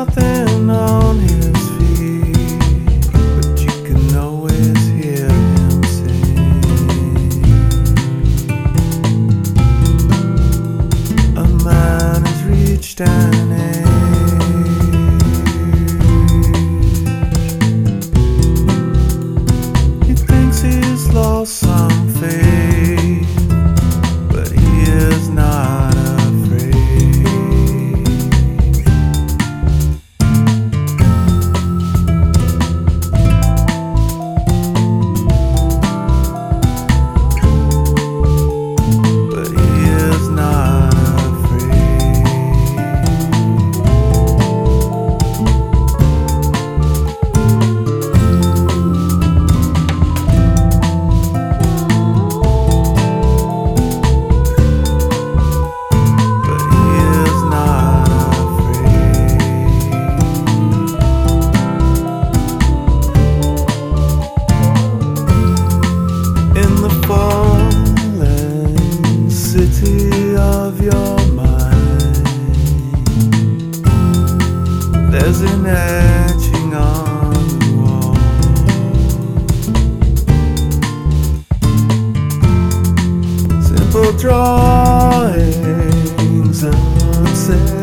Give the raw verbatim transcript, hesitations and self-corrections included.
nothing on his feet, but you can always hear him sing. A man has reached an age. He thinks he's lost some faith, but he is not afraid. But he is not afraid. But he is not afraid. In the fallen city of your mind, there's an etching on the wall. Simple drawings, unsaid